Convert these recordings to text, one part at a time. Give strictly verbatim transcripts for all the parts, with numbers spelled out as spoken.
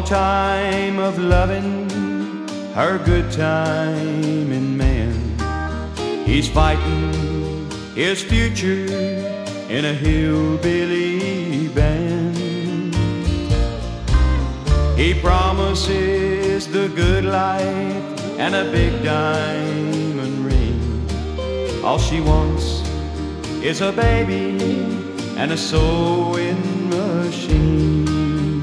time of loving, her good time in man. He's fighting his future in a hillbilly band. He promises the good life and a big diamond ring. All she wants is a baby and a sewing machine.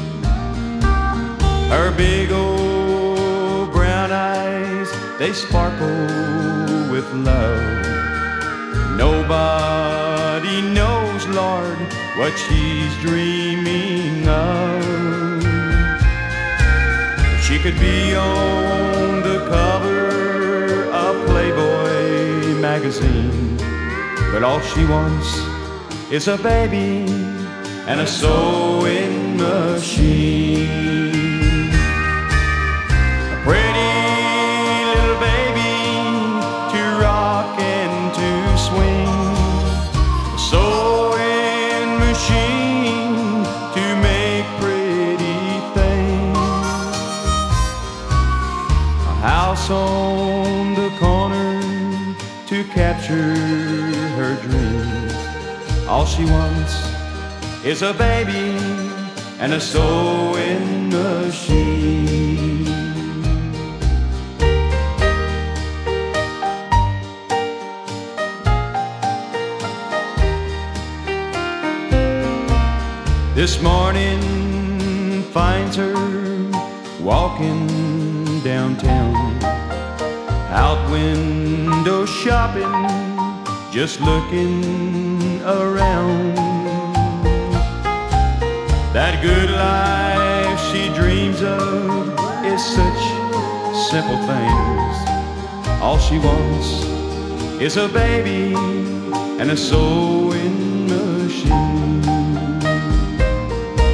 Her big old brown eyes, they sparkle with love. Nobody knows, Lord, what she's dreaming of. She could be on the cover of Playboy magazine, but all she wants is a baby and a sewing machine. A pretty little baby to rock and to swing, a sewing machine to make pretty things, a house on the corner to capture her dreams. All she wants is a baby and a sewing machine. This morning finds her walking downtown, out window shopping, just looking around. That good life she dreams of is such simple things. All she wants is a baby and a sewing machine.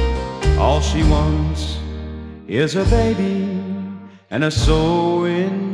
All she wants is a baby and a sewing